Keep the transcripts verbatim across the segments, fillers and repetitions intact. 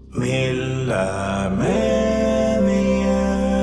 Milde meninger.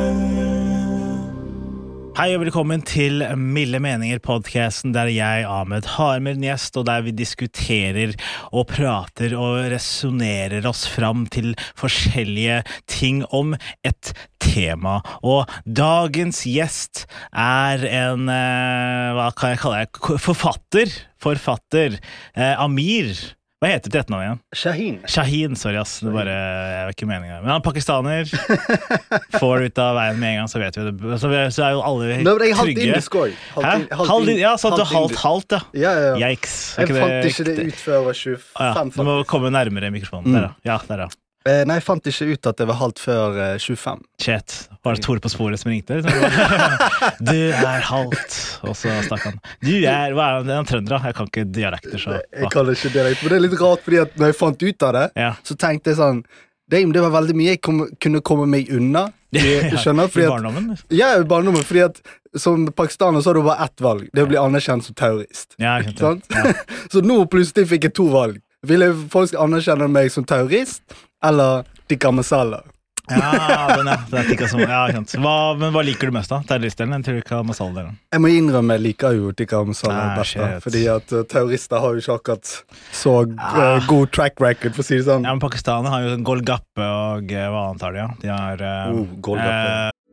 Hei og velkommen til Milde meninger podcasten, der jeg, Ahmed, har med en gjest, og der vi diskuterer og prater og resonerer oss fram til forskjellige ting om et tema. Og dagens gjest er en, eh, hva kan jeg kalle det, forfatter, forfatter, eh, Amir. Hva heter det nå igjen? Shahin. Shahin, sorry ass, det bare, jeg var ikke meningen. Men han er pakistaner, får ut av veien med en gang, så vet vi det. Så, så er jo alle trygge. Nå, jeg er halvt indisk også. Hæ? Halvt, ja, så du halvt, halvt, ja. Ja, ja, ja. Yikes. Jeg fant ikke det ut før jeg var tjuefem. Ah, ja. Du må komme nærmere mikrofonen. Mm. Der, da. Ja, der, da. Eh, nei, jeg fant ikke ut at det var halvt før eh, tjuefem. Shit, var det Tore på sporet som ringte? Du er halvt. Og så stakk han. Du er, hva er han? Det er en trønder, jeg kan ikke dialekter, så... Jeg kan ikke dialekter, men det er litt rart, fordi at når jeg fant ut av det, ja. Så tenkte jeg sånn, det, det var veldig mye jeg kom, kunne komme meg unna. Du skjønner? Fordi I barndommen? At, ja, i barndommen, fordi at som pakistaner så har du bare ett valg, det å bli anerkjent som terrorist. Ja, jeg kjente det. Ja. Så nå plutselig fikk jeg to valg. Vil jeg folk skal anerkjenne meg som terrorist, eller tikka masala? Ja, den er, det er tikka som, ja, hva, men hva liker du mest da? Terroristdelen eller tikka masala-delen? Jeg må innrømme, jeg liker jo tikka masala best da, fordi at uh, terrorister har jo ikke akkurat så uh, god track record, for å si det sånn. Ja, men Pakistaner har jo Golgappe og uh, hva annet har de, ja? De har... Uh, oh, Golgappe. Uh,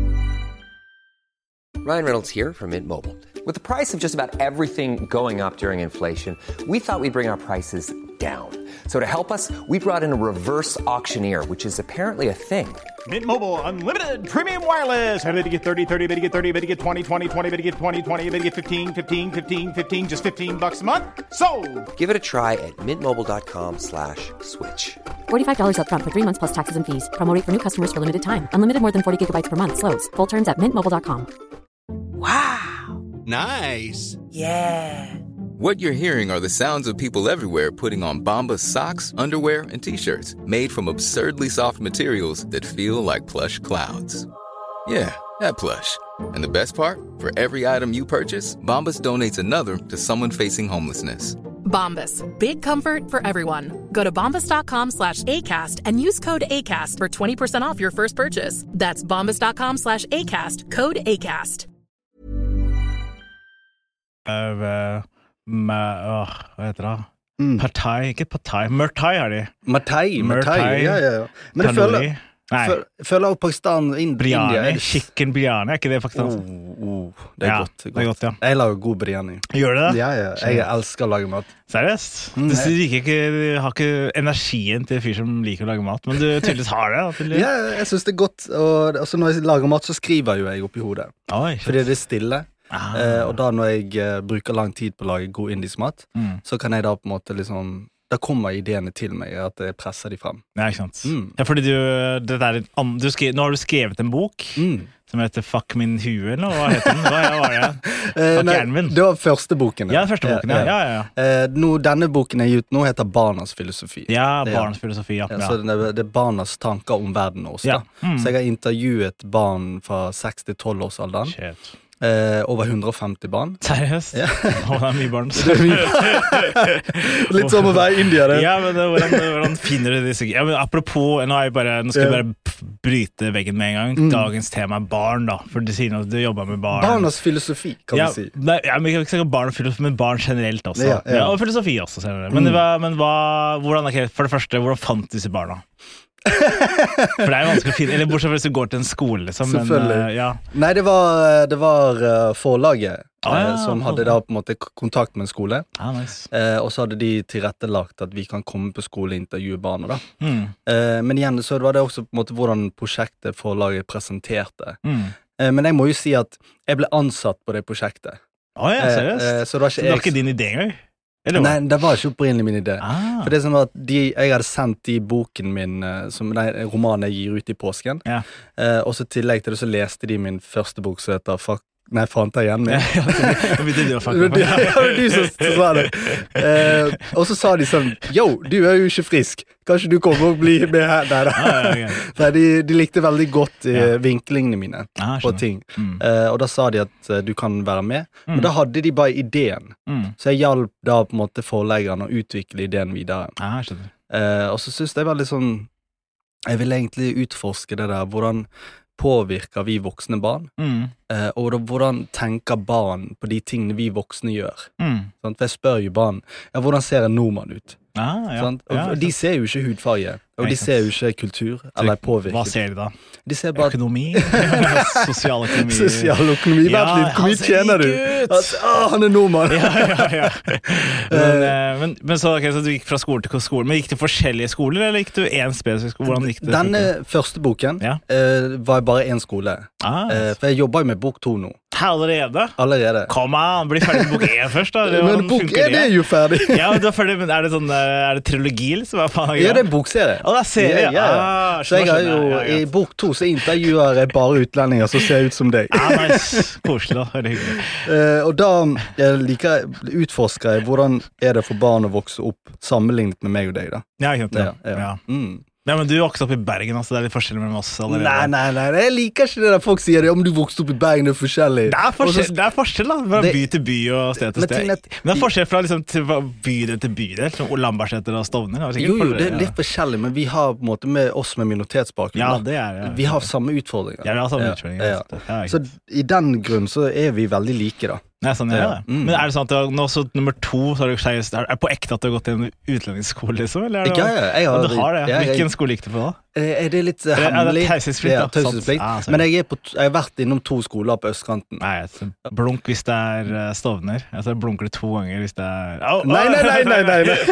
Ryan Reynolds here from Mint Mobile. With the price of just about everything going up during inflation, we thought we'd bring our prices down. So to help us, we brought in a reverse auctioneer, which is apparently a thing. Mint Mobile Unlimited Premium Wireless. How to get thirty, thirty, how to get thirty, how to get twenty, twenty, twenty, how to get twenty, twenty, how to get fifteen, fifteen, fifteen, fifteen, just fifteen bucks a month? Sold! Give it a try at mintmobile.com slash switch. forty-five dollars up front for three months plus taxes and fees. Promo rate for new customers for limited time. Unlimited more than forty gigabytes per month. Slows full terms at mint mobile dot com. Wow. Nice. Yeah. What you're hearing are the sounds of people everywhere putting on Bombas socks, underwear, and T-shirts made from absurdly soft materials that feel like plush clouds. Yeah, that plush. And the best part? For every item you purchase, Bombas donates another to someone facing homelessness. Bombas. Big comfort for everyone. Go to bombas.com slash ACAST and use code ACAST for twenty percent off your first purchase. That's bombas.com slash ACAST. Code ACAST. Uh, med, åh, hva heter det? Mm. Partai, ikke partai, Murtai har de. Martai, Martai, ja, ja, ja. Men jeg føler, føler, føler også Pakistan, Ind- biryani, India. chicken biryani, er ikke det Pakistan? Oh, oh, det er ja, godt, det er godt. Det er godt, ja. Jeg lager god biryani. Gjør du det? Ja, ja, jeg elsker å lage mat. Seriøst? Mm, du liker ikke, du har ikke energien til fyr som liker å lage mat, men du tydeligvis har det. Tydeligvis. Ja, jeg synes det er godt, og altså, når jeg lager mat så skriver jo jeg opp i hodet. Oi, fordi det er stille. Ah. Eh, og da når jeg eh, bruker lang tid på å lage god indisk mat, mm. så kan jeg da på en måte liksom, da kommer ideene til meg, at jeg presser de frem. Ja, ikke sant? Mm. Ja, fordi du, det der, du skrev, nå har du skrevet en bok, mm. som heter Fuck min hue, eller hva heter den? Hva var det? Fuck hjernen min. Det var første boken. Ja, første boken, ja. ja, ja, ja. Eh, nå, denne boken jeg er ute nå heter Barnas filosofi. Ja, Barnas filosofi, ja. ja. Så det er, det er barnas tanker om verden også. Ja. Mm. Så jeg har intervjuet barn fra seks til tolv års alderen. Shit. Eh, over hundre og femti barn. Seriøst? Ja. Å, det er mye barn. Det er mye. Litt som å være i India, det. Ja, men det, hvordan, hvordan finner du disse? Ja, men apropos, nå, er jeg bare, nå skal jeg bare bryte veggen med en gang. Mm. Dagens tema er barn, da. For du sier at du jobber med barn. Barnas filosofi, kan ja, vi si. Nei, ja, men jeg kan ikke si barn og filosofi, men barn generelt også. Ja, ja. Ja, og filosofi også, senere. Men, mm. hva, men hva, hvordan, okay, for det første, hvordan fant disse barna? For det er jo vanskelig å finne, eller bortsett fra hvis du går til en skole liksom, selvfølgelig men, uh, ja. Nei, det var, det var uh, forlaget ah, ja, uh, som hadde da på en måte kontakt med en skole ah, nice. uh, og så hadde de tilrettelagt at vi kan komme på skole og intervjue barna da. Mm. Uh, men igjen så var det også på en måte hvordan prosjektet forlaget presenterte. Mm. Uh, men jeg må jo si at jeg ble ansatt på det prosjektet. Å oh, ja, seriøst? Uh, uh, så det var ikke, så det var ikke din idé engang? Nei, det var ikke opprinnelig min idé. Ah. For det som var at de, jeg hadde sendt i boken min, som nei, romanen jeg gir ut i påsken, ja. eh, og så tillegg til det så leste de min første bok som heter Fuck, nei, faen ta igjen min. Ja, ja, det var ja, du som sa det. Eh, og så sa de sånn, jo, du er jo ikke frisk, kanskje du kommer og blir med her. Nei, ah, ja, ja. Nei, de, de likte veldig godt eh, ja. vinklingene mine ah, på ting. Mm. Eh, og da sa de at uh, du kan være med, mm. men da hadde de bare ideen. Mm. Så jeg hjalp da på en måte forleggeren å utvikle ideen videre. Ah, skjønner. Eh, og så synes jeg veldig sånn, jeg vil egentlig utforske det der, hvordan påvirker vi voksne barn, mm. eh, og da, hvordan tenker barn på de tingene vi voksne gjør. Mm. Sant? For jeg spør jo barn, ja, hvordan ser en nordmann ut? Ah, ja. Sant? Og Ja, de ser jo ikke hudfarge, og de ser jo ikke kultur, eller påvirket. Hva ser de da? De ser bare økonomi, sosial økonomi. Sosial økonomi, Ja, vent litt, hvor mye han ser tjener du? rik ut. Altså, ah, han er nordmann. ja, ja, ja. Men, eh, men, men så, okay, så du gikk fra skole til skole, men gikk du forskjellige skoler, eller gikk du en spesifikk skole? Hvordan gikk det? Denne første boken Ja. eh, var bare en skole, Ah, eh, for jeg jobber jo med bok to nå, allerede? allerede. Kom an, bli ferdig med bok én først da. Men Hvordan bok funker én er jo ferdig. Ja, men du er ferdig, men er det sånn, eh, er det trilogi, liksom? Hva faen er Ja, det er en bokserie. Å, det er serie, Ja, ja, ja. Ah, Så jeg har jo, skjønner, ja, i ja. bok to så intervjuer jeg bare utlendinger som ser ut som deg. Ah, nice. Koselig da, veldig hyggelig. Eh, og da jeg liker, utforsker jeg hvordan er det for barn å vokse opp sammenlignet med meg og deg da. Ja, ikke sant, ja. Ja, ja. ja. Mm. Ja, men du vokste opp i Bergen, altså, det er litt forskjell mellom oss allerede. Nei, nei, nei, jeg liker ikke det der folk sier det, om du vokste opp i Bergen, det er forskjellig. Det er forskjell, Og så- det er forskjell da, fra Det- by til by og sted til Men sted. ting er- Men det er forskjell fra liksom, til bydel til bydel, som Lambertseter og Stovner. Det er sikkert Jo, jo, forskjell, det er ja. litt forskjellig, men vi har på en måte med oss med minoritetsbakgrunn. Ja, da. det er det. Ja. Vi har samme utfordringer. Ja, vi har samme Ja, utfordringer. ja. Ja, Så i den grunn så er vi veldig like da. Nei, sånn er Ja. det. Mm. Men er det sånn at du har, nå så nummer to, så har du seriøst, er det på ekte at du har gått i en utlendingsskole, liksom? Eller er det, Ja, ja, jeg har- Ja, du har det. ja, jeg- Hvilken skole gikk du på da? Eh, Er det litt eh, Er det- er det hemmelig? taushetsplikt, Ja, da? Sant. taushetsplikt. Ah, sorry. Men jeg, er på, t- jeg har vært innom to skoler på østkanten. Nei, så blunk hvis det er eh, Stovner. Altså blunker du to ganger hvis det er... Au, Nei, nei, nei, nei, nei, nei.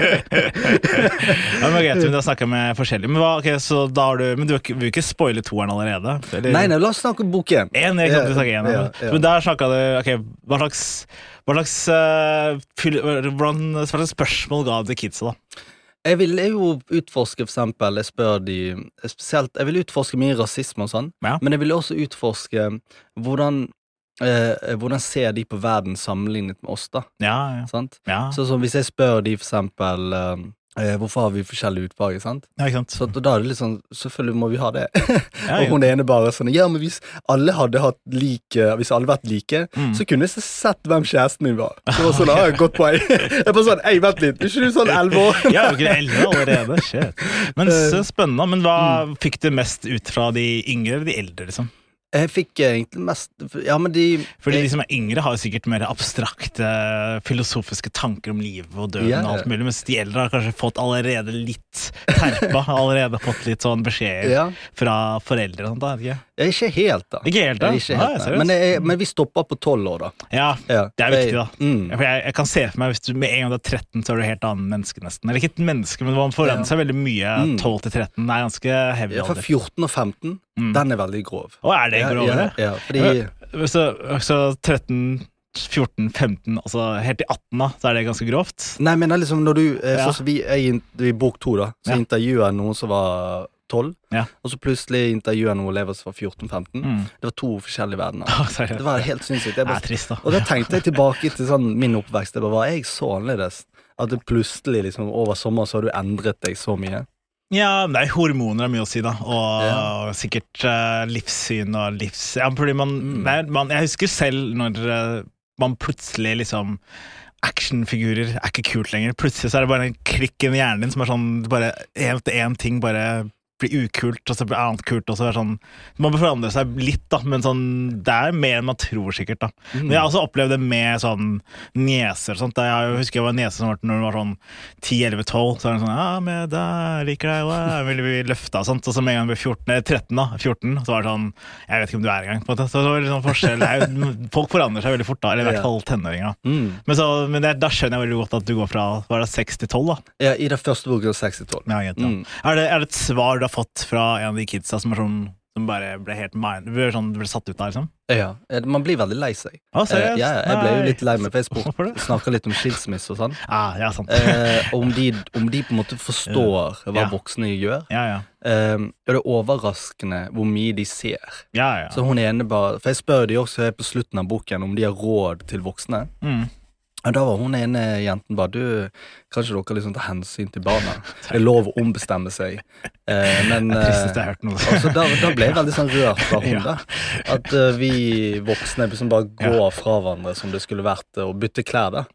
Ja, men greit, men da snakker jeg med forskjellige. Men, hva, ok, så da har du, men du vil ikke- vil ikke spoile toeren allerede? Eller? Nei, nei, la oss snakke om bok én. En, jeg kan ikke snakke en. Ja, ja. Men der snakket du, ok, hva slags, hva slags, uh, fyll, hvordan, hva slags spørsmål ga du til kidsa da? Jeg vil jo utforske, for eksempel, jeg spør de, spesielt, jeg vil utforske mye rasisme og sånn, Ja. men jeg vil også utforske hvordan, eh, hvordan ser de på verden sammenlignet med oss da, Ja, ja. sant? Ja, Så, så hvis jeg spør de, for eksempel, eh, eh, hvorfor har vi forskjellige utfarger, sant? ja ikke sant? Så da er det litt sånn, selvfølgelig må vi ha det. Ja, Og ja. hun ene bare sånn, ja, men hvis alle hadde hatt like, hvis alle vært like, Mm. så kunne jeg sett hvem kjæresten min var. Så det var sånn, ah, godt poeng. Jeg bare sånn, ei, vent litt, er ikke du sånn elleve år? Ja, du er elleve allerede, shit. Men så spennende, men hva fikk du mest ut fra de yngre eller de eldre, liksom? Jeg fikk egentlig mest, ja, men de... Fordi de som er yngre har jo sikkert mer abstrakte, filosofiske tanker om livet og døden Ja. og alt mulig, mens de eldre har kanskje fått allerede litt terpa, allerede fått litt sånn beskjeder Ja. fra foreldre og sånt da, ikke? Jeg er ikke helt da. Ikke helt, da? Jeg er ikke Nei, helt, da. seriøst? men, jeg, men vi stopper på tolv år da. Ja, Ja, det er for viktig jeg- da. Mm. Ja, for jeg, jeg kan se for meg, hvis du med en gang du er tretten, så er du et helt annet menneske nesten. Eller ikke et menneske, men man forandrer seg veldig mye. Mm. tolv til tretten, det er ganske heavy Ja, for alder. fjorten og femten, Mm. den er veldig grov. Å, er det Ja, grovere? Ja, ja, fordi... Så, så tretten, fjorten, femten, altså helt til atten da, så er det ganske grovt. Nei, men det er liksom når du, eh, Ja. sånn som vi er i, i bok to da, så Ja. intervjuer jeg noen som var tolv, Ja. og så plutselig intervjuer jeg noen elever som var fjorten femten. Mm. Det var to forskjellige verdener. Å, seriøst. Det var helt sinnssykt. Jeg Det bare, er trist da. og da tenkte jeg tilbake til sånn min oppvekst. Det bare, var jeg så annerledes? At det plutselig liksom over sommeren så har du endret deg så mye. Ja, men det er hormoner har mye å si da, og Ja. sikkert eh, livssyn og livs... Ja, fordi man, Mm. nei, man, jeg husker selv når eh, man plutselig liksom, actionfigurer er ikke kult lenger. Plutselig så er det bare en klikk i hjernen din som er sånn, bare en etter en ting bare blir ukult, og så blir annet kult, og så er det sånn, man bør forandre seg litt da, men sånn, det er mer enn man tror sikkert da. Men jeg har også opplevd det med sånn nieser og sånt. Da jeg husker jeg var en niese som var når hun var sånn ti, elleve, tolv, så var det sånn, ja, men da liker jeg jo, jeg vil bli løftet og sånt, og så med en gang jeg ble fjorten, eller tretten da, fjorten, så var det sånn, jeg vet ikke om du er i gang, på en måte. Så det var litt sånn forskjell. Jeg, folk forandrer seg veldig fort da, eller i hvert fall tenåringer da. Mm. Men, så, men det, da skjønner jeg veldig godt at du går fra, var det seks til tolv da? Ja, i det første boken seks til tolv. Ja, jeg vet det. Mm. Er det, er det et svar du har fått fra en av de kidsa som, er sånn, som bare ble helt mind, ble, sånn, ble satt ut der, liksom? Ja, eh, man blir veldig lei seg. Å, seriøst? Eh, ja, jeg ble jo Nei. litt lei meg, for jeg spor- Hvorfor det? snakker litt om skilsmisse og sånn. Ah, ja, sant. Eh, og om de, om de på en måte forstår hva Ja. voksne gjør. Ja, ja. Eh, og det er overraskende hvor mye de ser. Ja, ja. Så hun ene bare, for jeg spør de også på slutten av boken om de har råd til voksne. Mm. Og da var hun ene jenten bare, du, kanskje dere liksom tar hensyn til barna. Det er lov å ombestemme seg. Eh, men, Det er tristeste jeg eh, har hørt noe. altså, da, da ble jeg veldig sånn rørt fra hun Ja. da. At eh, vi voksne liksom bare går fra hverandre som det skulle vært, eh, og bytte klær da.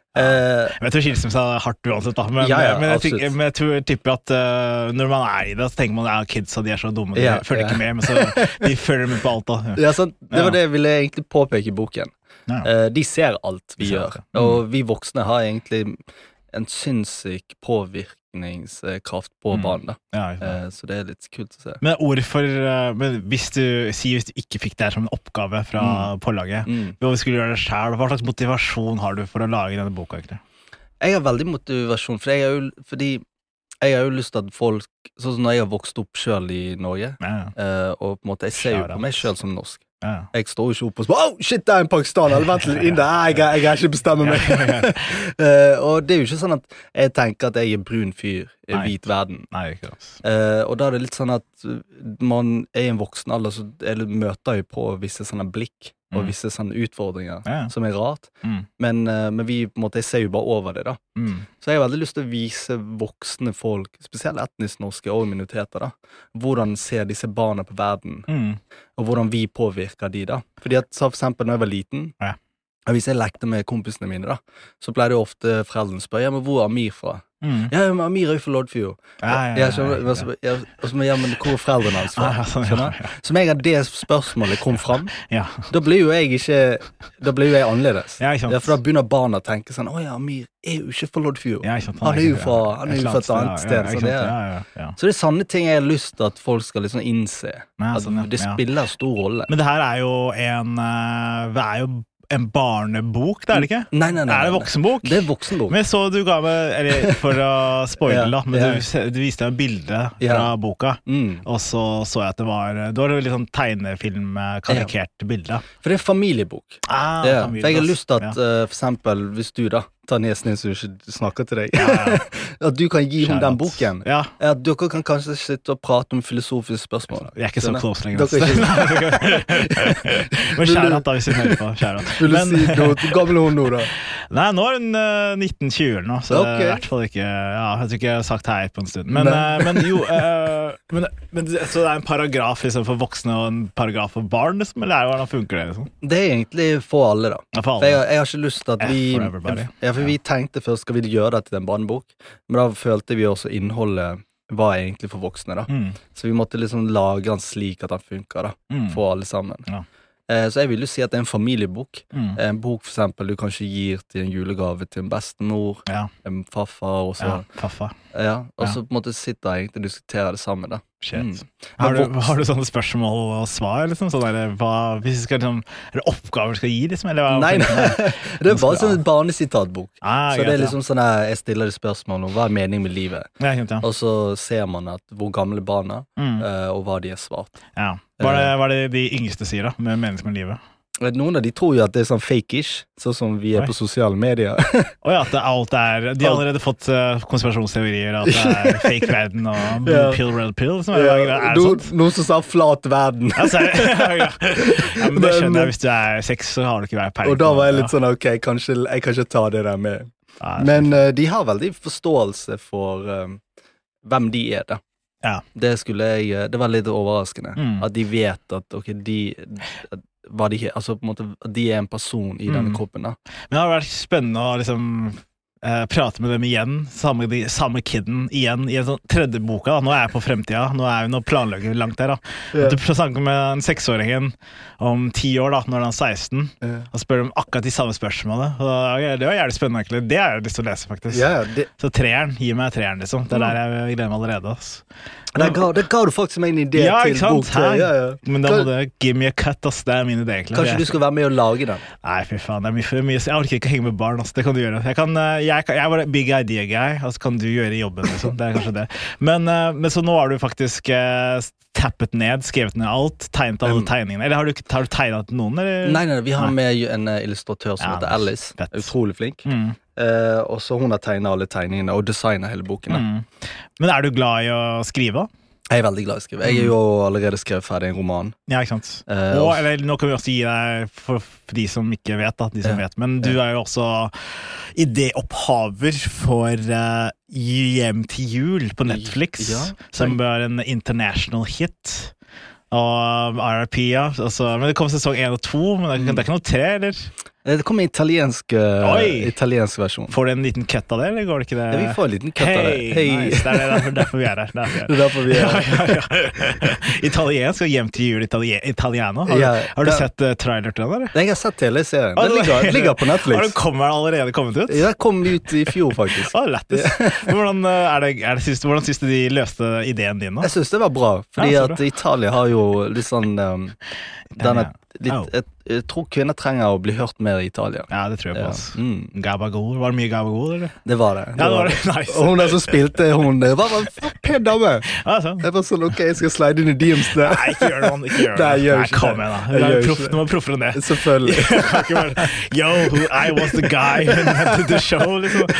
Uh, jeg tror skilsmisse er hardt uansett da, men, ja, ja, men, jeg, tenker, men jeg tror jeg tipper at uh, når man er i det, så tenker man at ja, kidsa de er så dumme, de ja, følger ja. ikke med, men så de følger med på alt da. Ja, sant? Det var det jeg ville egentlig påpeke i boken. Ja. Uh, de ser alt vi de gjør, mm. og vi voksne har egentlig en sinnssyk påvirkningskraft på mm. barn da. Ja, uh, så det er litt kult å se. Men hvorfor, uh, men hvis du sier hvis du ikke fikk det her som en oppgave fra mm. pålaget, mm. hva skulle du gjøre det selv? Hva slags motivasjon har du for å lage denne boka egentlig? Jeg har veldig motivasjon, for jeg har jo, fordi jeg har jo lyst til at folk, sånn som når jeg har vokst opp selv i Norge, ja. uh, og på en måte, jeg ser jo på meg selv som norsk. Ja. Jeg står jo ikke opp og spør, oh shit, det er en pakistaner, eller vent litt inn der, jeg, jeg, jeg ikke bestemmer meg. uh, og det er jo ikke sånn at jeg tenker at jeg er brun fyr i Nei. hvit verden. Nei, ikke altså. Uh, og da er det litt sånn at man er i en voksen alder, så jeg møter jo på visse sånne blikk, og mm. visse sånne utfordringer ja. som er rart. Mm. Men, uh, men vi, på en måte, jeg ser jo bare over det da. Mm. Så jeg har veldig lyst til å vise voksne folk, spesielt etnisk norske og minoriteter da, hvordan ser disse barna på verden, mm. og hvordan vi påvirker de da. Fordi at, så for eksempel når jeg var liten, ja. hvis jeg lekte med kompisene mine da, så ble det jo ofte foreldrene spørre, ja, men hvor er Amir fra? Mm. Ja, men Amir er jo for Loddfjord. Ja, ja, ja, ja, ja, ja. ja, og så må jeg, men hvor er foreldrene hans fra? Ja, ja. Så med at det spørsmålet kom fram, ja. da blir jo jeg ikke, da blir jo jeg annerledes. Ja, ja, for da begynner barna å tenke sånn, åja, Amir er jo ikke for Loddfjord. Ja, han er jo fra, han er jo fra et annet sted. Så det, er, ja, ja, ja. så det er sanne ting jeg har lyst til at folk skal liksom innse, ja, sånn, ja. at det spiller stor rolle. Men det her er jo en, det er jo en barnebok, det er det ikke? Nei, nei, nei. Er det voksenbok? Det er voksenbok. Men så du ga meg, eller for å spoile da, men ja. du, du viste meg en bilde fra ja. boka, mm. og så så jeg at det var, det var litt sånn tegnefilm-karikert ja. bilde. For det er familiebok. Ah, ja. familiebok. For jeg har lyst til at, ja. uh, for eksempel, hvis du da, ta nesten inn så du ikke snakker til deg. Ja, ja. At du kan gi henne den boken. Ja. At dere kan kanskje sitte og prate om filosofiske spørsmål. Jeg er ikke så close lenger. Men kjærat da, hvis du hører på. Kjærat. Vil du si noe? Hvor gammel er hun nå da? Nei, nå er hun uh, nitten tjue nå, så okay. i hvert fall ikke, ja, jeg tror ikke jeg har sagt hei på en stund. Men, uh, men jo, uh, men, men, så det er en paragraf liksom, for voksne og en paragraf for barn, liksom, eller hvordan funker det? Liksom? Det er egentlig for alle da. Ja, for alle. For jeg, jeg har ikke lyst til at vi... For everybody. Ja, for vi tenkte først, skal vi gjøre det til en barnebok? Men da følte vi også innholdet var egentlig for voksne da. Mm. Så vi måtte liksom lage den slik at den funker da, mm. for alle sammen. Ja. Eh, så jeg vil jo si at det er en familiebok. Mm. En bok for eksempel du kanskje gir til en julegave til en bestemor, ja. en farfar og så. Ja, farfar. Ja, og så på en måte sitter jeg egentlig og diskuterer det sammen da. Mm. Har, du, har du sånne spørsmål og svar liksom? Sånn der, hva, hvis skal, liksom, er det oppgaver du skal gi liksom? Eller hva, nei, nei. Det er bare sånn en barnesitatbok. Ah, så greit, det er liksom ja. sånn at jeg stiller det spørsmål om hva er meningen med livet. Ja, kjent, ja. Og så ser man at hvor gamle barna mm. uh, og hva de er svart. Ja. Hva er det, hva er det de yngste sier da, med meningen med livet? Noen av de tror jo at det er sånn fake-ish, sånn som vi er Oi. på sosiale medier. Åja, oh, at det, alt er... De har allerede fått uh, konspirasjonsteorier, at det er fake-verden og blue ja. pill, red pill. Som er, ja. er det no, sånt? Noen som sa flat verden. Ja, så, ja, ja. ja, men det skjønner jeg. Hvis du er seks, så har du ikke vært peiling. Og da var jeg litt sånn, ok, kanskje, jeg kan ikke ta det der med. Ja, men uh, de har veldig forståelse for um, hvem de er da. Ja. Det skulle jeg... Det var litt overraskende. Mm. At de vet at, ok, de... At, hva de, altså på en måte, de er en person i denne mm. kroppen da. Men det har vært spennende å liksom eh, prate med dem igjen, samme, de, samme kidden igjen i en sånn tredje boka da. Nå er jeg på fremtida, nå er vi nå planlegger langt der da. Yeah. Du snakker med en seksåringen om ti år da, når han er seksten, yeah. og spør om akkurat de samme spørsmålene. Og da, det var jævlig spennende egentlig, det er jeg lyst til å lese faktisk. Yeah, det... Så treeren, gi meg treeren liksom, det er der jeg gleder meg allerede altså. Det ga, det ga du faktisk meg en idé ja, til bok til. Ja, ja. Men da må du give me a cut, ass. Det er min idé egentlig. Kanskje du skal være med og lage den? Nei, fy faen, det er mye for mye. Jeg orker ikke å henge med barn, ass. Det kan du gjøre. Jeg, kan, jeg, jeg var big idea guy, og så kan du gjøre jobben, liksom. Det er kanskje det. Men, men så nå har du faktisk uh, tappet ned, skrevet ned alt, tegnet alle um, tegningene. Eller har du, har du tegnet noen? Eller? Nei, nei, vi har med en illustratør som ja, heter Alice. Fett. Utrolig flink. Mm. Uh, og så hun har tegnet alle tegningene og designet hele boken. Mm. Men er du glad i å skrive? Jeg er veldig glad i å skrive. Jeg er jo allerede skrevet ferdig en roman. Ja, ikke sant. Uh, og, eller, nå kan vi også gi deg, for, for de som ikke vet, da, de som ja. vet, men du er jo også idéopphaver for uh, Hjem til jul på Netflix, ja, som er en international hit. Og R I P, ja. Altså, men det kom sesong en og to, men det, mm. det er ikke noe tre, eller? Det kommer italiensk, uh, italiensk versjon. Får du en liten køtt av det, eller går det ikke det? Ja, vi får en liten køtt av det. Hei, nice. Det er derfor, derfor vi er her. Derfor. Det er derfor vi er her. Ja, ja, ja. Italiensk og hjem til jul Italie- Italiano. Har, ja, har du det, sett uh, trailer til den, eller? Jeg har sett hele serien. Den ligger, ligger på Netflix. Har den kommer allerede kommet ut? Ja, den kom ut i fjor, faktisk. Å, lettes. Hvordan, er det, er det siste, hvordan synes du de løste ideen din, da? Jeg synes det var bra, fordi ja, at Italia har jo litt sånn um, denne, litt, oh. et, jeg tror kvinner trenger å bli hørt mer i Italia. Ja, det tror jeg på oss. Ja. Mm. Gabagool, var det mye Gabagool, eller? Det var det. det, ja, det, var det. det. Nice. Og hun der som spilte, hun var en pen dame. Ja, sånn. Jeg var sånn, ok, jeg skal slide inn i D Ms der. Nei, ikke gjør det, man. Ikke gjør det. Nei, gjør ikke kom igjen, da. Du er proff, du må proffere enn det. Selvfølgelig. Yo, I was the guy who had the show, liksom.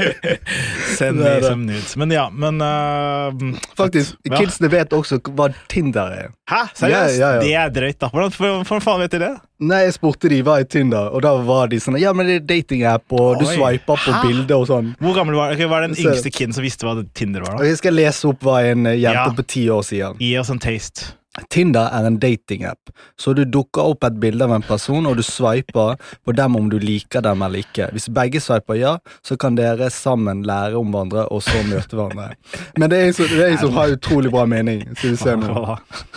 Send me some nudes. Men ja, men... Uh, Faktisk, ja. Kidsene vet også hva Tinder er. Hæ? Seriøst? Ja, ja, ja. Det er drøyt, da. Hvordan for, for faen vet du det? Nei, jeg spurte de hva i Tinder, og da var de sånn, ja, men det er dating-app, og du swiper på bilder og sånn. Hvor gammel var det? Var det den yngste kiden som visste hva Tinder var da? Jeg skal lese opp hva en jente ja. på ti år sier. Gi oss en taste. Tinder er en dating-app, så du dukker opp et bilde av en person, og du swiper på dem om du liker dem eller ikke. Hvis begge swiper ja, så kan dere sammen lære om hverandre, og så møte hverandre. Men det er en som, det er en som har utrolig bra mening, så vi ser nå.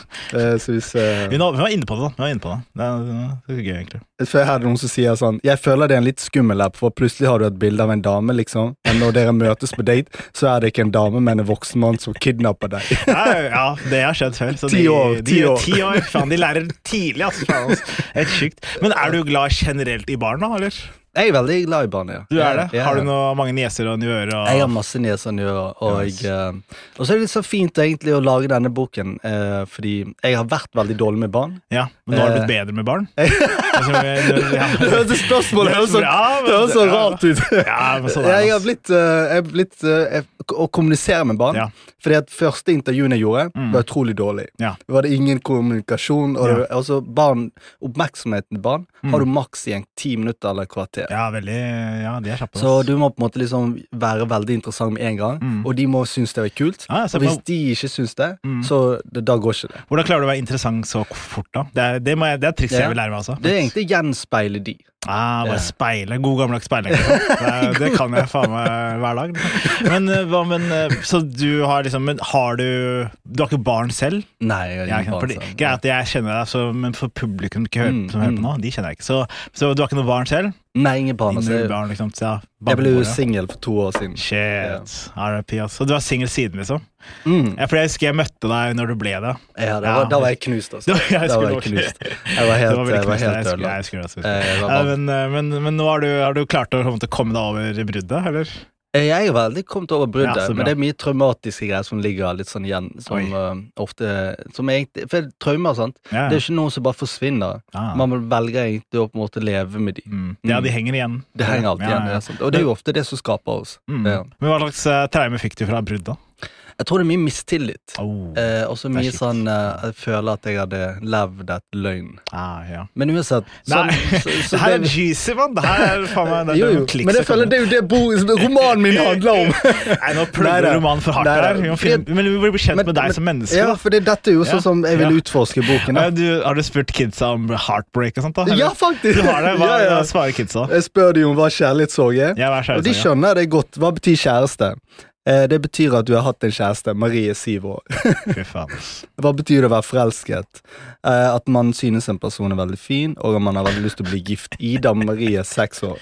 Så vi ser... Vi var inne på det da, vi var inne på det. Det er, det er gøy egentlig. For jeg hadde noen som sier sånn, jeg føler det er en litt skummel app, for plutselig har du et bilde av en dame, liksom, men når dere møtes på date, så er det ikke en dame, men en voksen mann som kidnapper deg. Ja, ja, det har skjedd før. Så ti år. De, ti år. Ti år, faen, de lærer tidlig, altså, faen, helt sykt. Men er du glad generelt i barn da, eller? Jeg er veldig glad i barn, ja. Du er det? Ja, ja. Har du noe, mange nieser og njører? Og... Jeg har masse nieser og njører, og, yes. uh, og så er det litt så fint egentlig å lage denne boken, uh, fordi jeg har vært veldig dårlig med barn. Ja, men nå har du blitt bedre med barn? altså, ja. Det spørsmålet høres så, ja, så rart ut. Ja, men sånn er det. Jeg har blitt, uh, jeg har blitt uh, å kommunisere med barn, ja. Fordi at første intervjuen jeg gjorde mm. var utrolig dårlig. Ja. Det var det ingen kommunikasjon, og det, altså barn, oppmerksomheten til barn mm. har du maks i en ti minutter eller kvarter. Ja, veldig, ja, de er kjappe. Så du må på en måte liksom være veldig interessant med en gang, mm. og de må synes det er kult. Ja, og hvis de ikke synes det, mm. så det, da går ikke det. Hvordan klarer du å være interessant så fort da? Det er, det må jeg, det er triks ja. Jeg vil lære meg altså. Det er egentlig gjenspeile de. Ah, bare speile, god gammeldags speiling det, det kan jeg faen meg hver dag men, hva, men så du har liksom men har du du har ikke barn selv? Nei, jeg har ikke barn selv. Greit at jeg kjenner deg så, men for publikum ikke hører, mm, som hører på nå, de kjenner jeg ikke så, så du har ikke noe barn selv? Nei, ingen barn, altså, barn liksom, ja, jeg ble jo single for to år siden. Shit, R I P altså. Så du var single siden liksom? Mm. Ja, for jeg husker jeg møtte deg når du ble det. Ja, det var, ja. Da var jeg knust altså. Da, jeg da var jeg knust. Jeg var helt, jeg var helt ødelagt. Jeg skulle også ja, men, men, men nå har du, har du klart å komme deg over bruddet, eller? Jeg er veldig kommet over bruddet, ja, men det er mye traumatiske greier som ligger litt sånn igjen, som uh, ofte, som egentlig, for traumer, sant? Ja. Det er ikke noen som bare forsvinner. Ah. Man velger egentlig å på en måte leve med de. Mm. Ja, de henger igjen. Det henger alltid ja, igjen, ja. Sant? Og det er jo ofte det som skaper oss. Mm. Ja. Men hva slags uh, traume fikk du fra bruddet? Jeg tror det er mye mistillit. Oh, eh, og så mye sånn uh, jeg føler at jeg hadde levd et løgn. Ah, ja. Men uansett sånn, så, så det her er juicy, mann. Det her er faen meg det, jo, jo. Det men jeg føler det er jo det bo, romanen min handler om. Nei, nå plugger romanen for hardt her. Men vi blir bekjent med deg som menneske. Ja, for det, dette er jo sånn som jeg vil ja. utforske boken. Ja, du, har du spurt kidsa om heartbreak og sånt da? Eller? Ja, faktisk. Du har det, hva, ja, ja. svarer kidsa? Jeg spør de om hva kjærlighetssorg er. Ja, hva er kjærlighetssorg? Og de skjønner det godt. Hva betyr kjæreste? Det betyr at du har hatt en kjæreste, Marie syv år. Fy faen. Hva betyr det å være forelsket? At man synes en person er veldig fin, og at man har veldig lyst til å bli gift. Ida Marie, seks år.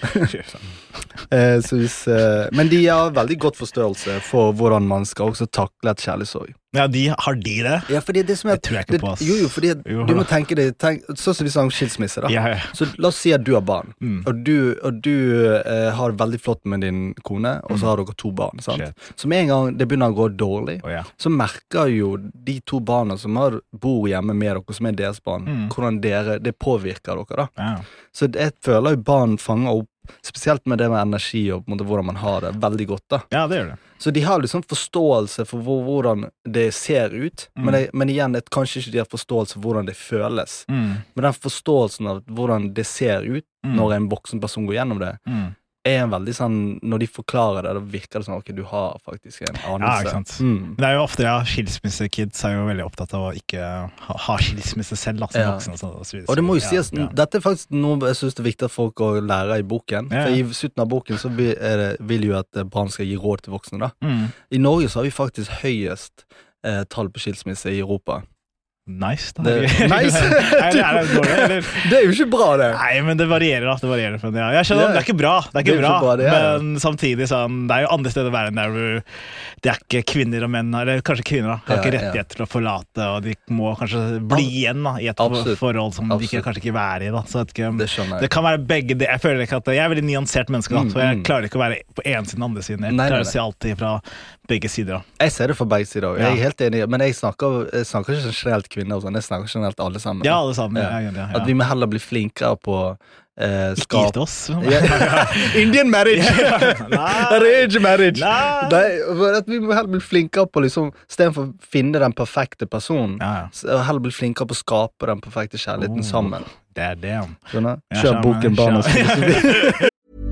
Så hvis, men de har veldig godt forstørrelse for hvordan man skal også takle et kjærlighetssorg. Ja, de, har de det? Ja, fordi det som er... Det tror jeg ikke på, ass. Jo, jo, fordi jo. Du må tenke det, tenk, sånn som vi sa om skilsmisse da. Ja, ja. Så la oss si at du har barn, mm. og du, og du eh, har det veldig flott med din kone, og så har dere to barn, sant? Shit. Så med en gang det begynner å gå dårlig, oh, ja. Så merker jo de to barna som har, bor hjemme med dere, som er deres barn, mm. hvordan dere, det påvirker dere da. Ja. Så jeg føler jo barn fanger opp, spesielt med det med energi og på en måte hvordan man har det veldig godt da. Ja, det gjør det. Så de har liksom forståelse for hvor, hvordan det ser ut, mm. men, det, men igjen, det, kanskje ikke de har forståelse for hvordan det føles. Mm. Men den forståelsen av hvordan det ser ut mm. når en voksen person går gjennom det, mm. er en veldig sånn, når de forklarer det, da virker det sånn, ok, du har faktisk en anelse. Ja, ikke sant. Mm. Det er jo ofte, ja, skilsmissekids er jo veldig opptatt av å ikke ha, ha skilsmisse selv, da, som ja. voksne. Så, så, så, og det må jo ja, sies, ja. dette er faktisk noe jeg synes det er viktig at folk å lære i boken, ja. For i slutten av boken så vil, det, vil jo at barn skal gi råd til voksne, da. Mm. I Norge så har vi faktisk høyest eh, tall på skilsmisse i Europa. Nice, da. Det, nice. er, det, er det dårlig, eller? Det er jo ikke bra, det. Nei, men det varierer, da. Det varierer. Men ja. Jeg skjønner, det er ikke bra. Det er ikke, det er bra, ikke bra det er. Men samtidig sånn, det er jo andre steder i verden der du, det er ikke kvinner og menn, eller kanskje kvinner da, har ja, ikke rettighet ja. til å forlate, og de må kanskje bli igjen da, i et Absolutt. forhold som Absolutt. de ikke, kanskje ikke være i. Da. Så det, det, det kan være begge, jeg føler ikke at jeg er veldig nyansert menneske, da, mm, så jeg klarer ikke å være på en siden og andre siden. Jeg nei, klarer nei, nei. å se alltid fra begge sider. Da. Jeg ser det fra begge sider, jeg er helt enig, men jeg snakker, jeg snakker ikke generelt kvinner, og sånn. Jeg snakker generelt alle sammen. Ja, alle sammen. Ja. Ja, ja, ja. At vi må heller bli flinkere på eh, skap. Ikke gift oss. Indian marriage! Arrange marriage! Nei. At vi må heller bli flinkere på, liksom, stedet for å finne den perfekte personen, ja, ja. heller bli flinkere på å skape den perfekte kjærligheten oh, sammen. Det er det. Skjønner? Kjør boken barnas filosofi.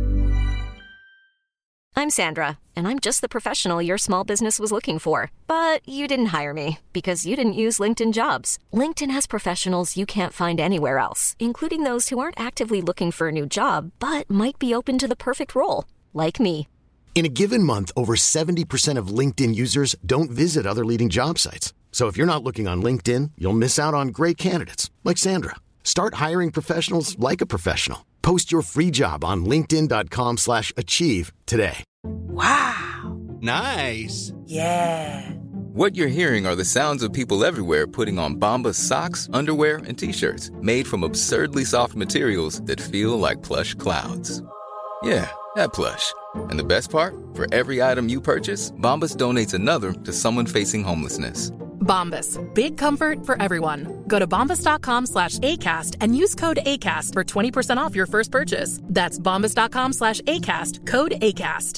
I'm Sandra, and I'm just the professional your small business was looking for. But you didn't hire me, because you didn't use LinkedIn Jobs. LinkedIn has professionals you can't find anywhere else, including those who aren't actively looking for a new job, but might be open to the perfect role, like me. In a given month, over seventy percent of LinkedIn users don't visit other leading job sites. So if you're not looking on LinkedIn, you'll miss out on great candidates, like Sandra. Start hiring professionals like a professional. Post your free job on linkedin.com slash achieve today. Wow. Nice. Yeah. What you're hearing are the sounds of people everywhere putting on Bombas socks, underwear, and T-shirts made from absurdly soft materials that feel like plush clouds. Yeah, that plush. And the best part? For every item you purchase, Bombas donates another to someone facing homelessness. Bombas, big comfort for everyone. Go to bombas.com slash ACAST and use code ACAST for twenty percent off your first purchase. That's bombas.com slash ACAST, code ACAST.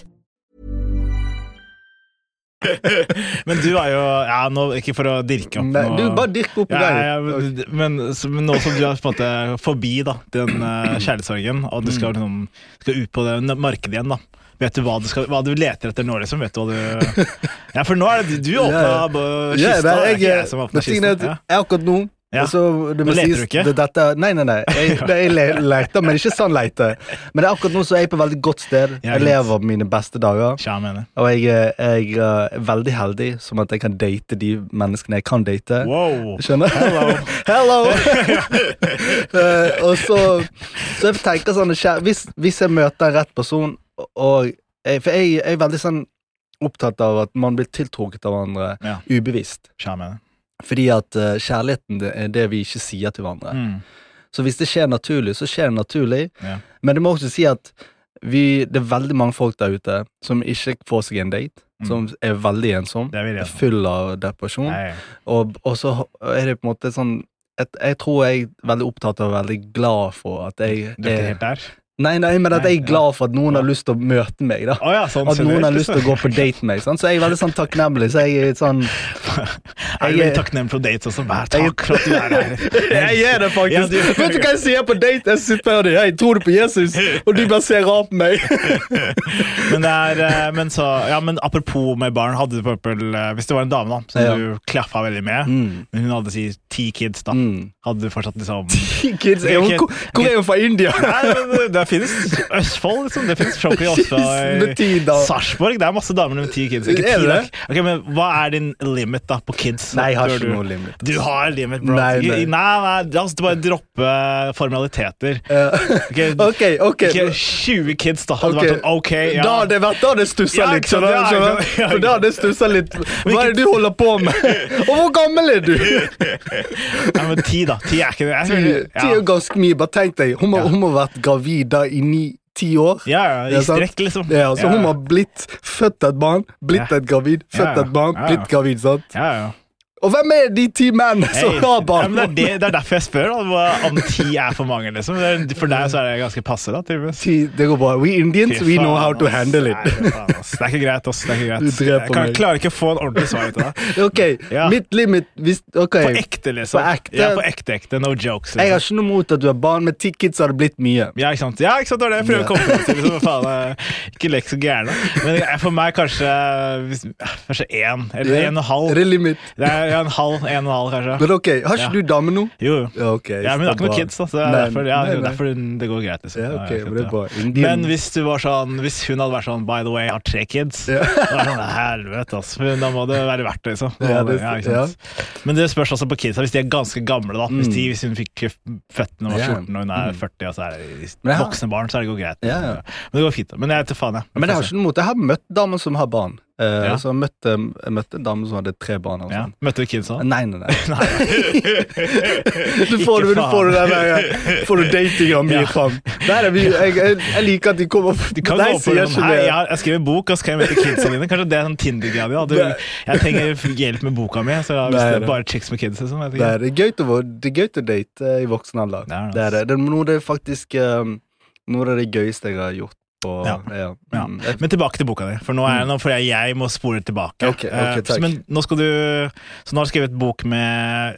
Men du er jo, ja, nå, ikke for å dirke opp Nei, du bare dirke opp i deg. Ja, ja, men, men nå som du er på en måte forbi da, den uh, kjærlighetssorgen, og du skal, liksom, skal ut på det markedet igjen da, vet du hva du, skal, hva du leter etter nå liksom, vet du hva du ja, for nå er det du åpnet kista, ja, det er ikke jeg som åpnet kista ja. Jeg akkurat nå Ja. Altså, det nå leter sies, du ikke? Det, dette, nei, nei, nei. Jeg, det, jeg leter, men ikke sånn leter. Men det er akkurat nå så er jeg på et veldig godt sted. Jeg lever mine beste dager. Ja, mener. Og jeg, jeg er veldig heldig som at jeg kan date de menneskene jeg kan date. Wow. Skjønner? Hello. Hello. uh, og så, så jeg tenker sånn, hvis, hvis jeg møter en rett person, og jeg, for jeg, jeg er veldig sånn opptatt av at man blir tiltrukket av hverandre ja. ubevisst. Ja, mener. Fordi at uh, kjærligheten det er det vi ikke sier til hverandre. Mm. Så hvis det skjer naturlig, så skjer det naturlig. Ja. Men det må også si at vi, det er veldig mange folk der ute som ikke får seg en date, mm. som er veldig ensom, er er full av depresjon. Og, og så er det på en måte sånn, et, jeg tror jeg er veldig opptatt av og veldig glad for at jeg Du er ikke helt der? Nei, nei, men at jeg er glad for at noen har lyst til å møte meg da. Oh, ja, sånn, at noen har lyst til å gå på date med meg, sånn. Så jeg er veldig sånn takknemlig. Så jeg er sånn Er du veldig takknemlig for dates også? Bare takk for at du er her. Jeg er det faktisk. Ja, du, vet du hva jeg sier på date? Jeg sitter og jeg tror du på Jesus, og du bare ser av på meg. Men det er, men så, ja, men apropos med barn, hadde du på eksempel, hvis det var en dame da, som ja. du klaffet veldig med, mm. men hun hadde si ti kids da, mm. hadde du fortsatt liksom ti kids? Er hun, hvor, hvor er hun fra India? Nei, men det finnes Østfold, liksom. Det finnes folk i Østfold Sarsborg, det er masse damer med ti kids. Ikke er det? Ok, men hva er din limit da på kids? Nei, jeg har ikke noe limit. Du har limit, bro. Nei, nei. Nei, nei, la oss bare droppe formaliteter. Okay, ok, ok. Ikke tjue kids da, hadde okay. vært sånn, ok, ja. Da hadde det vært, da hadde det stusset ja, litt, skjønner du? Ja, ja, for da hadde det stusset litt. Hva er det du holder på med? Og hvor gammel er du? Ja, men ti da, ti er ikke det. Ti, ti er ganske mye, bare tenk deg, hun må, ja. hun må vært gravid da i ni ti år. Ja, ja, i strekk liksom. Ja, så ja. hun har blitt født et barn, blitt ja. et gravid, født ja, ja. et barn, blitt ja, ja. gravid, sant? Ja, ja. Og hvem er de ti menn som Hey, har barn? ja, men det, er det, det er derfor jeg spør da, hva- om ti er for mange liksom. Det er- For deg så er det ganske passe da, tydeligvis. Ti, det går bra. We Indians, Fy we know faen, how to ass. handle it. Nei, faen, ass. Det er ikke greit, ass. Det er ikke greit. Du dreper Jeg kan, meg. klarer ikke å få en ordentlig svar ut av det. Ok, Ja. mitt limit hvis, ok. På ekte, liksom. På ekte. Ja, på ekte, ekte. No jokes, Jeg har liksom. ikke noe mot at du har barn, men ti kids har det blitt mye. Ja, ikke sant? Ja, ikke sant? Det var det jeg prøver å komme fram til. Liksom, faen, jeg- ikke lek så gærne. Men jeg- for meg kanskje hvis- kanskje en, eller en og en halv. Er det limit? Det er ja, en halv, en og en halv kanskje. Men ok, har ikke Ja. du dame nå? Jo, jo. Ja, ok. Ja, men det er ikke noe bra. kids, da. Så det er Nei, derfor, ja, nei, nei. derfor det går greit. Liksom. Ja, ok, Ja, men det er bra. men Indian. hvis du var sånn, hvis hun hadde vært sånn, by the way, jeg har tre kids, Ja. da var det sånn, helvete, altså. Men da må det være verdt det, liksom. Ja, det- Ja, ikke sant? Men det spørs også på kidsa, hvis de er ganske gamle, da. Hvis, de, hvis hun fikk født når hun var Ja. fjorten, og hun er Mm. førti, og så er det Men jeg har- voksne barn, så er det går greit. Ja, ja. Men det går fint, da. Men jeg vet ikke faen, jeg. Men jeg har ikke noe mot. Jeg har møtt damer som har barn. Eh, Ja. Så jeg møtte, jeg møtte en dame som hadde tre barn. Og Ja. sånn. Møtte du kidsa? Nei, nei, nei. Nei. Du får, Ikke du, faen. får du den der, får du datinga mye Ja. fram. Nei, nei, vi, jeg, jeg, jeg liker at de kommer Du kan Nei, gå på sier sånn, ikke hei, det. jeg, har- jeg skriver bok, og så kan jeg møte kidsa dine. Kanskje det er sånn Tinder-greia di. da. Du, jeg trenger hjelp med boka mi, så hvis Nei, det er nei. bare chicks med kids, liksom. vet jeg Nei, ikke. det er gøy til å, det er gøy til å date eh, i voksen alder. Det er det, Det er det. Det er noe av det faktisk um, Noe av det gøyeste jeg har gjort. På, Ja. ja. Ja. Mm. Jeg- Men tilbake til boka di, for nå, er, nå får jeg, jeg må spore tilbake. Ok, ok, Eh, takk. Men nå skal du Så nå har du skrevet bok med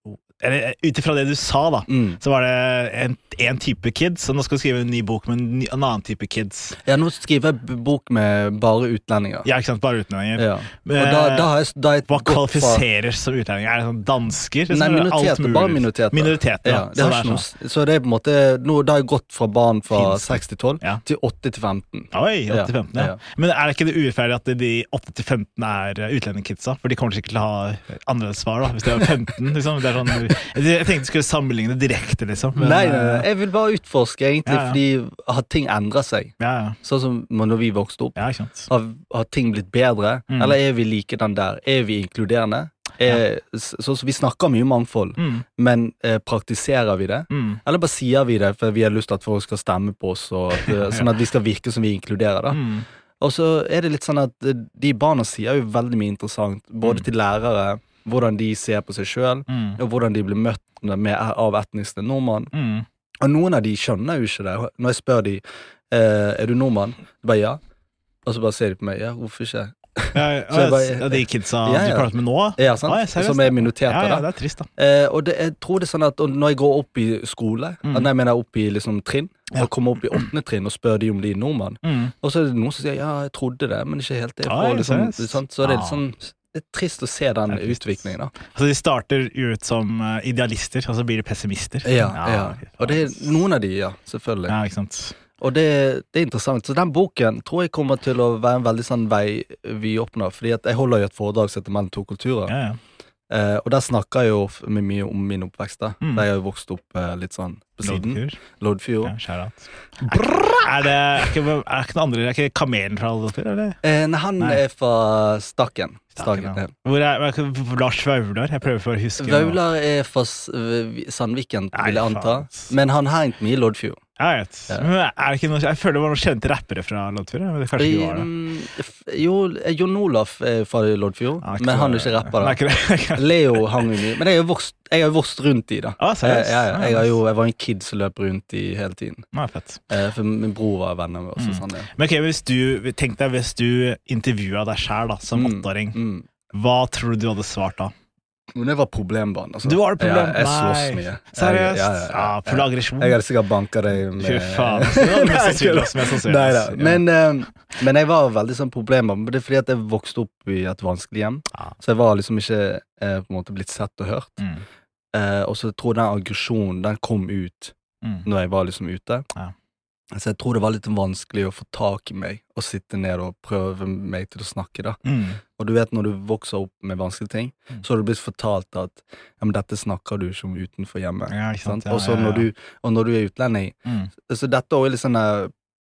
eller ut ifra det du sa, da, Mm. så var det en, en type kids, og nå skal du skrive en ny bok med en, ny, en annen type kids. Ja, nå skriver jeg b- bok med bare utlendinger. Ja, ikke sant? Bare utlendinger. Ja. Og da, da har jeg, da har jeg Hva gått fra- kvalifiserer som utlendinger? Er det sånn dansker? Nei, Liksom, alt minoriteter. mulig? Bare minoriteter. Minoriteter, Ja, det har så ikke det er noe, sånn. så det er på en måte nå, Da har jeg gått fra barn fra Finnes det. seks til tolv Ja. til åtte til femten. Oi, åtte til femten, ja. Ja. Men er det ikke det urettferdig at de åtte til femten er utlendingkidsa? For de kommer sikkert til å ha annerledes svar, da, hvis de er femten. Liksom. Det er sånn, jeg tenkte jeg skulle sammenligne det direkte, liksom. Men, Nei, nei, nei, jeg vil bare utforske, egentlig, Ja, ja. fordi har ting endret seg? Ja, ja. Sånn som når vi vokste opp. Ja, ikke sant. Har, har ting blitt bedre? Mm. Eller er vi like den der? Er vi inkluderende? Er, så, så Vi snakker mye mangfold, Mm. men eh, praktiserer vi det? Mm. Eller bare sier vi det for vi har lyst til at folk skal stemme på oss, og at, eh, sånn at vi skal virke som vi inkluderer? da Mm. Og så er det litt sånn at eh, de barna sier jo veldig mye interessant, både Mm. til lærere, hvordan de ser på seg sjøl, Mm. og hvordan de blir møtt med, av etniske nordmann. Mm. Og noen av de skjønner jo ikke det. Når jeg spør de eh, er du nordmann, de bare ja. Og så bare ser de på meg. Ja, hvorfor ikke? Ja, Så jeg bare- ja, de kidsa Ja, du ja. prater med nå? Ja, sant? Ah, ja, seriøst? Som er minoriteter. Ja, ja, da. det er trist, da. Eh, og det, jeg tror det er sånn at når jeg går opp i skole, Mm. at når jeg mener opp i liksom, trinn, Ja. og kommer opp i åttende trinn og spør de om de er nordmann, Mm. og så er det noen som sier ja, jeg trodde det, men ikke helt det. Ah, For, ja, liksom, seriøst? sant? Så det er litt Ah. sånn det er trist å se den Det er trist. utviklingen. da Altså, de starter ut som eh, idealister, og så blir de pessimister. Ja, ja. ok, Og det er noen av de, ja, selvfølgelig. Ja, ikke sant. Og det, det er interessant. Så den boken tror jeg kommer til å være en veldig sånn vei vi åpner. Fordi at jeg holder jo et foredrag som heter Mellom to kulturer. Ja, ja. Eh, og der snakker jeg jo f- med mye om min oppvekst. da Mm. Der jeg har jo vokst opp eh, litt sånn på siden. Loddefjord. Loddfjord. Ja, shout out. Er, er det er ikke, er ikke noen andre? Er ikke Kamelen fra Loddefjord, eller? Eh, nei, han Nei. er fra Stakken. Stakken, Stakken ja. ja. Hvor er, er Lars Vaular? Jeg prøver for å huske. Vaular er fra S- v- Sandviken, Nei, vil jeg anta. faen, ass. Men han har hengt mye i Loddfjord. Jeg vet. Ja. Men er det ikke noe, jeg føler det var noen kjente rappere fra Loddefjord. Men det kanskje ikke var det. Mm, f- Jo, eh, Jon Olaf er fra Loddfjord, Ja, ikke men så- han er ikke rapper. Nei, da ikke det. Leo hang jo mye. Men jeg har jo vokst, jeg har jo vokst rundt i, da. Ah, seriøst? Jeg, jeg, jeg, Ja, har jo, jeg var en kid som løp rundt i hele tiden. Nei, fett. Eh, For min bror var venner med oss. Mm. Og sånn, ja. Men ok, hvis du, tenk deg hvis du intervjuet deg selv da, som Mm, åtteåring. mm. Hva tror du du hadde svart da? Men det var problembarn. Altså. Du var det problem? Ja, jeg slåss Nei. mye. Seriøst? Jeg- ja, ja, ja. Ja, full av aggresjon. Jeg hadde sikkert banka deg med Fy faen. altså, Det var mest sannsynlig, altså, mest sannsynlig. Nei da. Ja. Men, eh, men jeg var veldig sånn problemer. Men det er fordi at jeg vokste opp i et vanskelig hjem. Ja. Så jeg var liksom ikke eh, på en måte blitt sett og hørt. Mm. Eh, og så tror jeg den aggresjonen, den kom ut Mm. når jeg var liksom ute. Ja. Så jeg tror det var litt vanskelig å få tak i meg og sitte ned og prøve meg til å snakke. da Mm. Og du vet, når du vokser opp med vanskelige ting, Mm. så har du blitt fortalt at ja, men dette snakker du ikke om utenfor hjemmet. Ja, ikke sant? Sant? Ja, Og så ja, ja. når du, og når du er utlending Mm. Så dette også er litt sånn eh,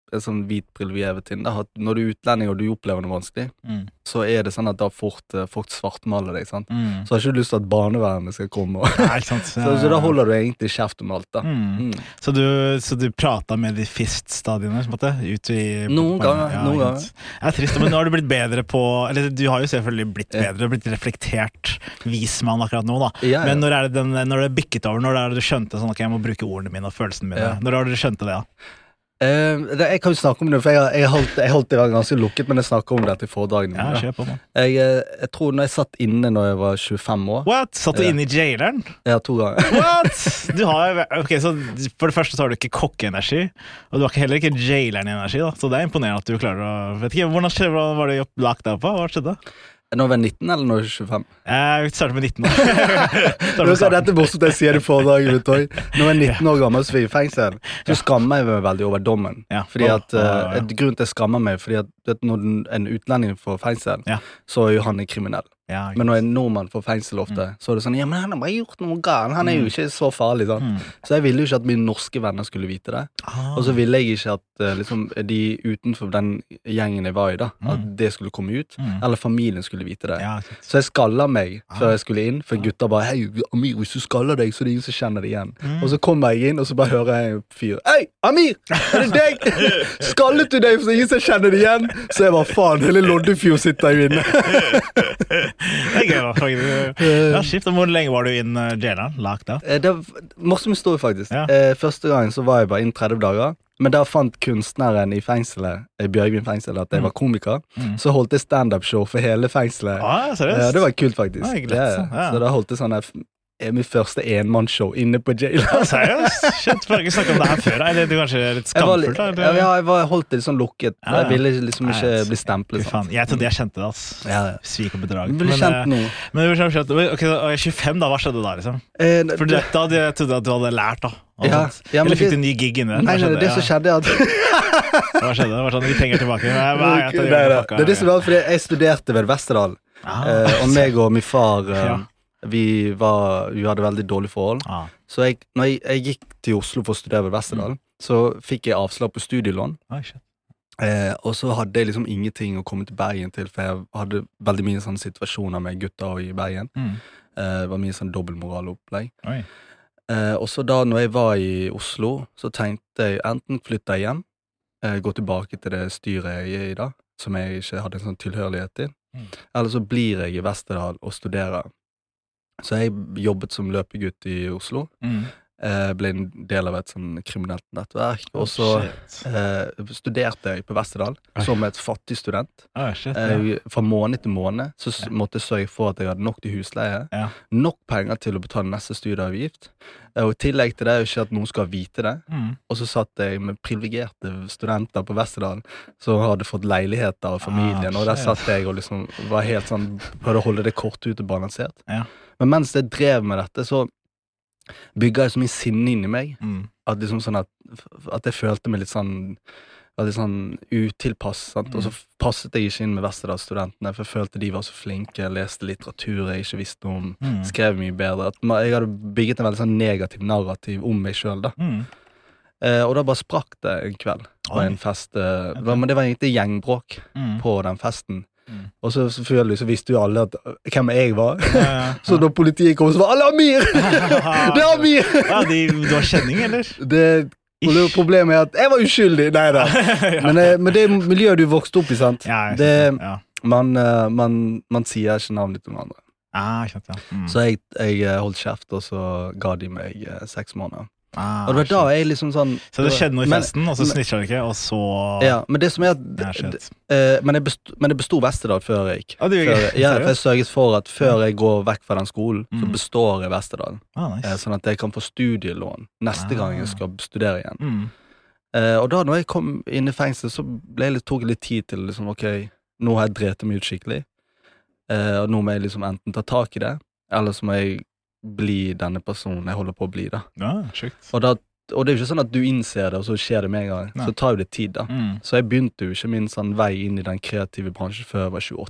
en sånn hvit privilegiert ting, da, at når du er utlending og du opplever noe vanskelig, mm. så er det sånn at da fort folk svartmaler deg, sant? Mm. Så har ikke du lyst til at barnevernet skal komme. Og Nei, sant? så, så da holder du egentlig kjeft om alt, da. Mm. Mm. Så, du, så du pratet med de fist-stadiene, på en måte? Ut i, noen ganger, ja, noen ganger. Det er trist, men nå har du blitt bedre på, eller du har jo selvfølgelig blitt bedre, du har blitt reflektert vismann akkurat nå, da. Ja, ja. Men når er det, den, når det er bykket over, når er det du skjønte sånn, ok, jeg må bruke ordene mine og følelsene mine? Ja. Når har du skjønte det, ja? Uh, det, jeg kan jo snakke om det, for jeg, jeg, holdt, jeg holdt det ganske lukket, men jeg snakker om det til foredragene. Ja, kjør på, man. Jeg, jeg tror når jeg satt inne når jeg var tjuefem år. What? Satt du uh, inne i jaileren? Ja, to ganger. What? Du har, ok, så for det første så har du ikke kokkeenergi, og du har heller ikke jaileren-energi, da. Så det er imponerende at du klarer å, vet ikke, hvordan skjedde, hva var det lagt deg på? Hva skjedde? Nå var jeg nitten, eller nå er jeg tjuefem? Jeg starter med nitten. Dette er morsomt jeg sier det foredraget, vet du. Nå er jeg nitten år gammel, så vi er i fengsel. Så skammer jeg meg veldig over dommen. Ja. Fordi at, oh, oh, ja. Grunnen til jeg skammer meg, fordi at når en utlending får fengsel, ja. Så er jo han en kriminell. Ja, men når en nordmann får fengsel ofte, mm. så er det sånn, ja, men han har bare gjort noe galt, han er jo ikke så farlig, sånn. Mm. Så jeg ville jo ikke at mine norske venner skulle vite det, ah. og så ville jeg ikke at liksom, de utenfor den gjengen jeg var i da, mm. at det skulle komme ut, mm. eller familien skulle vite det. Ja, så jeg skallet meg ah. før jeg skulle inn, for gutta bare, hei, Amir, hvis du skaller deg, så er det ingen som kjenner det igjen. Mm. Og så kommer jeg inn, og så bare hører jeg en fyr, hei, Amir, er det deg? Skallet du deg, for ingen som kjenner det igjen? Så jeg bare, faen, hele Loddefjord sitter jo inne. Det er gøy, faktisk. Ja, skift. Hvor lenge var du inn uh, jaileren? Lagt da? Det var masse med historie, faktisk. Ja. Eh, første gangen så var jeg bare inn tretti dager, men da fant kunstneren i fengselet, i Bjørgvin fengsel, at jeg var komiker, mm. så holdt jeg stand-up-show for hele fengselet. Ah, seriøst? Ja, det var kult, faktisk. Ah, glett, så. Ja. Så da holdt jeg sånn her min første enmannsshow inne på jail. Ja, seriøst? Shit, for jeg ikke snakket om det her før. Eller det er kanskje litt skamfullt? Ja, ja, jeg var, holdt det litt sånn lukket. Ja, ja. Jeg ville liksom ikke Nei, bli stemplet. Jeg trodde jeg kjente det, ass. Ja, ja. Svik og bedrag. Du ville kjent noe. Men du ville kjent noe. Ok, tjuefem da, hva skjedde da, liksom? Eh, for det, da hadde jeg trodde at du hadde lært, da. Ja, ja, eller fikk du en ny gig inne? Nei, nei, det som skjedde at Hva skjedde? Det var sånn, vi penger tilbake. Hva er det? Det er det som var, fordi jeg studerte ved Vesterdal, og meg og min far Vi, var, vi hadde veldig dårlige forhold. Ah. Så jeg, når jeg, jeg gikk til Oslo for å studere ved Vesterdal, mm. så fikk jeg avslag på studielån. Ah, eh, og så hadde jeg liksom ingenting å komme til Bergen til, for jeg hadde veldig mye sånne situasjoner med gutter i Bergen. Mm. Eh, det var mye sånn dobbeltmoralopplegg. Eh, og så da når jeg var i Oslo, så tenkte jeg enten flytte jeg hjem, eh, gå tilbake til det styret jeg er i da, som jeg ikke hadde en sånn tilhørighet til, mm. eller så blir jeg i Vesterdal og studerer. Så jeg jobbet som løpegutt i Oslo, mm. eh, ble en del av et sånn kriminelt nettverk, og så eh, studerte jeg på Vesterdal som et fattig student. Oh, shit, ja. eh, fra måned til måned så ja. måtte jeg sørge for at jeg hadde nok til husleie, ja. nok penger til å betale neste studieavgift, og i tillegg til det er jo ikke at noen skal vite det, mm. og så satt jeg med privilegerte studenter på Vesterdal som hadde fått leiligheter av familien, ah, og der satt jeg og liksom var helt sånn, prøvde å holde det kort ut og balansert. Ja. Men mens jeg drev med dette, så bygget jeg så mye sinne inn i meg, mm. at, liksom sånn at, at jeg følte meg litt sånn, litt sånn utilpass, sant? Mm. Og så passet jeg ikke inn med Vesterdal-studentene, for jeg følte de var så flinke, jeg leste litteratur jeg ikke visste om, mm. skrev mye bedre, at jeg hadde bygget en veldig sånn negativ narrativ om meg selv da. Mm. Eh, og da bare sprakk det en kveld på en fest, eh, okay. men det var egentlig gjengbråk mm. på den festen. Mm. Og så selvfølgelig så visste jo alle at hvem jeg var. Ja, ja, ja. Så da politiet kom så var alle Amir! Det er Amir! Ja, de, du har kjenning, eller? Det, problemet er at jeg var uskyldig. Nei da. Men, men det miljøet du vokste opp i, sant? Ja, det, ja. Man, man, man sier ikke navn litt om andre. Ah, kjent, ja. Mm. Så jeg, jeg holdt kjeft, og så ga de meg seks måneder. Ah, og det var da jeg liksom sånn Så det skjedde noe i festen, men, og så snitcha du ikke, og så Ja, men det som er at ja, uh, Men jeg besto, men jeg besto Vesterdal før jeg gikk. Ah, du, før, ja, for jeg sørget for at før jeg går vekk fra den skolen, mm. så består jeg Vesterdal. Ah, nice. uh, sånn at jeg kan få studielån neste ah. gang jeg skal studere igjen. Mm. Uh, og da når jeg kom inn i fengsel, så ble jeg litt, tok jeg litt tid til liksom, ok, nå har jeg drept meg ut skikkelig, uh, og nå må jeg liksom enten ta tak i det, eller så må jeg bli denne personen jeg holder på å bli da. Ja, sjukt. Og, da, og det er jo ikke sånn at du innser det, og så skjer det med en gang. Nei. Så tar jo det tid da. Mm. Så jeg begynte jo ikke min sånn vei inn i den kreative bransjen før jeg var tjueåtte.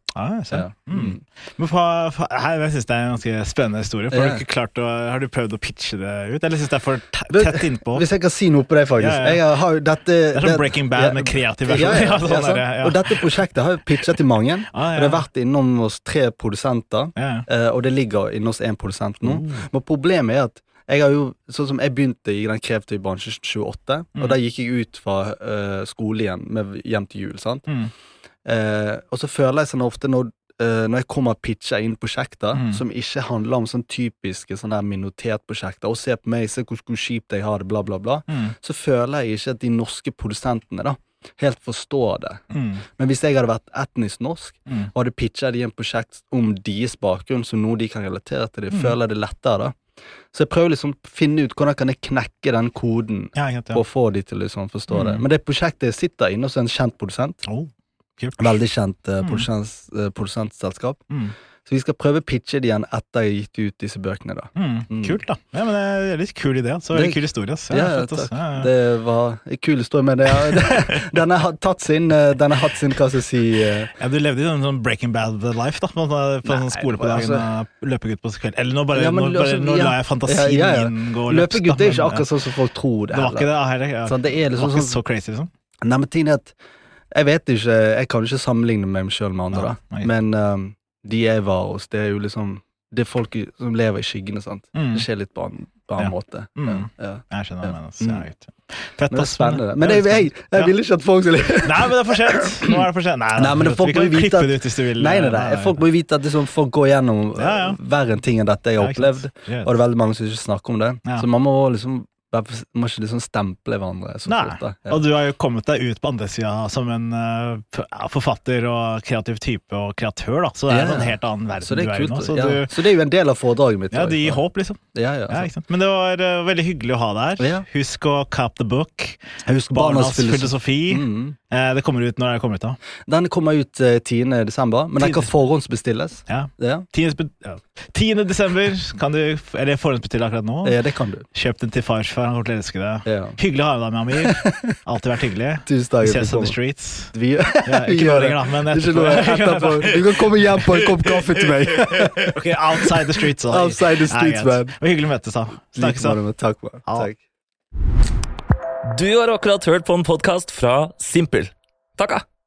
Ah, jeg ser. Ja. Mm. Men for, for, her, jeg synes det er en ganske spennende historie. For ja. Har du ikke klart å, har du prøvd å pitche det ut, eller synes det er for tett innpå? Hvis jeg kan si noe på det, faktisk. Ja, ja. Jeg har, dette, det er sånn det, Breaking Bad ja, med kreativ versjon. Ja, ja, ja, sånn ja, ja. Og dette prosjektet har jeg pitchet til mange. Ah, ja. Og det har vært innom hos tre produsenter, ja. uh, og det ligger innom hos en produsent nå. Mm. Men problemet er at jeg har jo, sånn som jeg begynte i den kreative bransjen tjueåtte, mm. og da gikk jeg ut fra uh, skole igjen, med hjem til jul, sant? Mm. Uh, og så føler jeg sånn ofte når, uh, når jeg kommer og pitcher inn prosjekter mm. som ikke handler om sånn typiske sånn der minoritetsprosjekter, og se på meg, se hvor, hvor kjipt jeg har det, bla bla bla, mm. så føler jeg ikke at de norske produsentene da, helt forstår det. Mm. Men hvis jeg hadde vært etnisk norsk, mm. og hadde pitchet i en prosjekt om deres bakgrunn, som noe de kan relatere til, de mm. føler det lettere da. Så jeg prøver liksom å finne ut hvordan kan jeg knekke den koden ja, vet, ja. På å få de til å liksom forstå mm. det. Men det prosjektet sitter inne hos en kjent produsent. Oh. Veldig kjent uh, produsent, uh, produsentselskap. Mm. Så vi skal prøve å pitche det igjen etter jeg har gitt ut disse bøkene da. Mm. Mm. Kult da. Ja, men det er en litt kul idé. Så det er en kul historie. Ja, ja, ja, takk. Ja, ja. Det var en kul historie, men det, det, den har tatt sin, den har hatt sin, hva skal jeg si... Uh... Ja, du levde i en sånn Breaking Bad life da, på, på en sånn skole på dagen altså... og løpegutt på kveld. Eller nå bare, ja, men, nå, bare, nå ja. La jeg fantasien ja, ja, ja. min gå løps. Løpegutt er ikke akkurat sånn som folk tror det. Det var ikke det heller. Ja. Sånn, det er liksom det var ikke sånn... så crazy liksom. Nei, men tingen er at jeg vet ikke, jeg kan ikke sammenligne meg selv med andre da, ja, men um, de jeg var hos, det er jo liksom det er folk som lever i skyggene, sant? Mm. Det skjer litt på en annen ja. Måte. Mm. Ja. Ja. Jeg skjønner ja. det, altså. Mm. Fett, men det er spennende. Men jeg, jeg, jeg vil ikke at folk skal... Nei, men det er for sent. Nå er det for sent. Nei, nei, men folk vi kan klippe det ut hvis du vil. Nei, nei, nei. Folk må vite at liksom, folk går gjennom ja, ja. verre ting enn dette jeg har opplevd, og det er veldig mange som ikke snakker om det. Ja. Så man må liksom... Man må ikke liksom stemple hverandre så Nei, fort, ja. Og du har jo kommet deg ut på andre siden som en uh, forfatter og kreativ type og kreatør da, så det er ja. En helt annen verden så det er du er i nå. Så, ja. du, så det er jo en del av foredraget mitt. Ja, det gir håp liksom. Ja, ja, ja, ikke sant? Men det var uh, veldig hyggelig å ha deg her. Ja. Husk å cap the book. Husk Barnas filosofi. Mm. Eh, det kommer ut når det kommer ut da. Den kommer ut uh, tiende desember, men den kan forhåndsbestilles. Ja. Ja. tiende desember kan du, eller forhåndsbestille akkurat nå. Ja, det kan du. Kjøp den til farfar, han kommer til å elske det. Ja. Hyggelig å ha deg med, Amir. Alltid vært hyggelig. Tusen takk. Vi ses on the streets. Vi, ja, ikke nå lenger da, men etterpå. etterpå. Du kan komme hjem på en kopp kaffe til meg. Ok, outside the streets. Så. Outside the streets, man. Det var hyggelig å møtes da. Snakkes da. Takk, man. Takk. Du har akkurat hørt på en podcast fra Simpel. Takka!